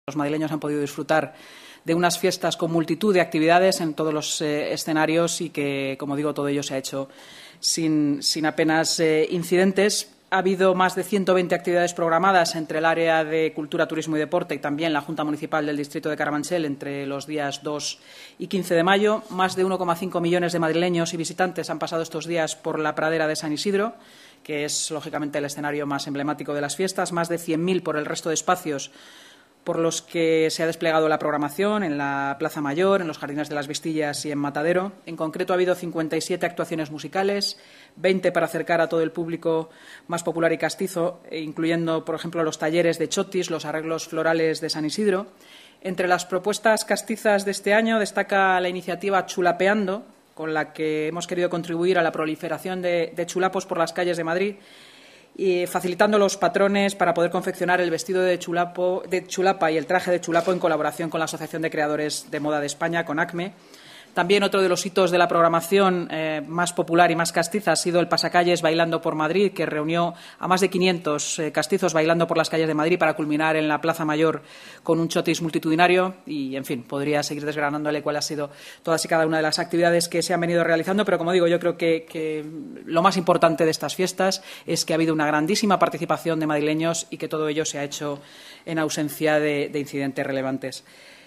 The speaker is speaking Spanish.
Los madrileños han podido disfrutar de unas fiestas con multitud de actividades en todos los escenarios y que, como digo, todo ello se ha hecho sin apenas incidentes. Ha habido más de 120 actividades programadas entre el área de Cultura, Turismo y Deporte y también la Junta Municipal del Distrito de Carabanchel entre los días 2 y 15 de mayo. Más de 1,5 millones de madrileños y visitantes han pasado estos días por la pradera de San Isidro, que es, lógicamente, el escenario más emblemático de las fiestas. Más de 100.000 por el resto de espacios por los que se ha desplegado la programación en la Plaza Mayor, en los Jardines de las Vistillas y en Matadero. En concreto, ha habido 57 actuaciones musicales, 20 para acercar a todo el público más popular y castizo, incluyendo, por ejemplo, los talleres de chotis, los arreglos florales de San Isidro. Entre las propuestas castizas de este año destaca la iniciativa Chulapeando, con la que hemos querido contribuir a la proliferación de chulapos por las calles de Madrid, y facilitando los patrones para poder confeccionar el vestido de chulapa y el traje de chulapo en colaboración con la Asociación de Creadores de Moda de España, con ACME. También otro de los hitos de la programación más popular y más castiza ha sido el Pasacalles Bailando por Madrid, que reunió a más de 500 castizos bailando por las calles de Madrid para culminar en la Plaza Mayor con un chotis multitudinario. Y, en fin, podría seguir desgranándole cuál ha sido todas y cada una de las actividades que se han venido realizando, pero, como digo, yo creo que lo más importante de estas fiestas es que ha habido una grandísima participación de madrileños y que todo ello se ha hecho en ausencia de incidentes relevantes.